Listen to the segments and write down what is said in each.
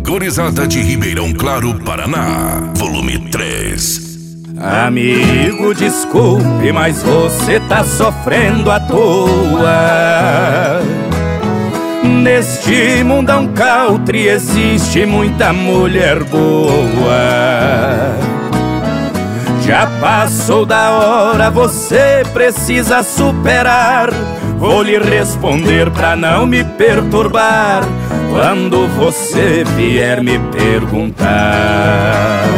Gurizada de Ribeirão Claro, Paraná, volume 3. Amigo, desculpe, mas você tá sofrendo à toa. Neste mundão country existe muita mulher boa. Já passou da hora, você precisa superar. Vou lhe responder pra não me perturbar quando você vier me perguntar.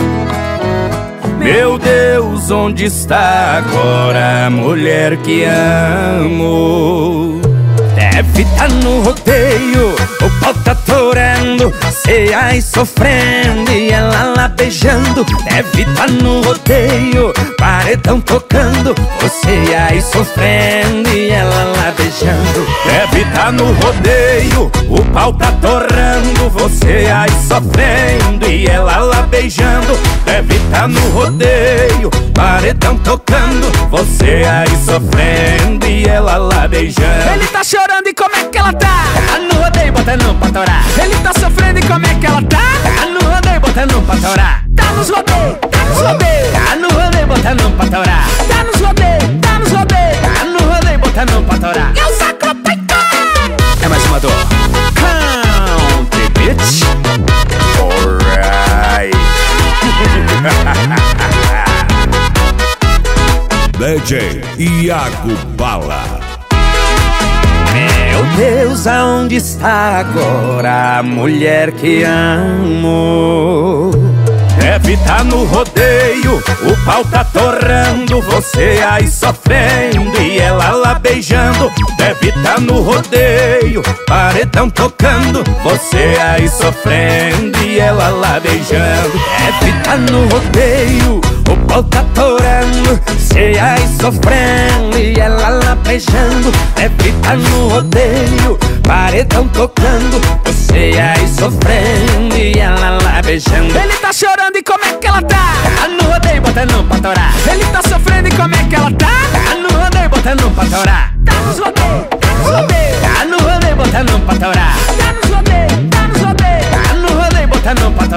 Meu Deus, onde está agora a mulher que amo? Deve tá no rodeio, o pau tá torando, cê aí sofrendo e ela lá beijando. Deve tá no rodeio, paredão tocando, você aí sofrendo e ela lá beijando. Deve tá no rodeio, o pau tá torrando, você aí sofrendo e ela lá beijando. Deve tá no rodeio, paredão tocando, você aí sofrendo e ela lá beijando. Ele tá chorando e como é que ela tá? Tá no rodeio botando pra torar. Ele tá sofrendo e como é que ela tá? Tá no rodeio botando pra torar. Tá nos rodeios, tá nos rodeios. Tá no rodeio botando pra torar. Tá nos rodeios, tá nos rodeios. Tá no rodeio botando pra torar. Eu saco peito. É mais uma dor. Country bitch. Alright. DJ Iago Bala. Meu Deus, aonde está agora a mulher que amo? Deve tá no rodeio, o pau tá torrando, você aí sofrendo e ela lá beijando. Deve tá no rodeio, paredão tocando, você aí sofrendo e ela lá beijando. Deve tá no rodeio, o pau tá torando, cê aí sofrendo e ela lá beijando. Deve tá no rodeio, paredão tocando, você aí sofrendo e ela lá beijando. Ele tá chorando e como é que ela tá? Tá no rodeio botando pra torar. Ele tá sofrendo e como é que ela tá? Tá no rodeio botando pra torar. Tá nos rodeios, tá nos rodeios. Tá no rodeio botando pra torar. Tá nos rodeios, tá nos rodeios. Tá no rodeio botando pra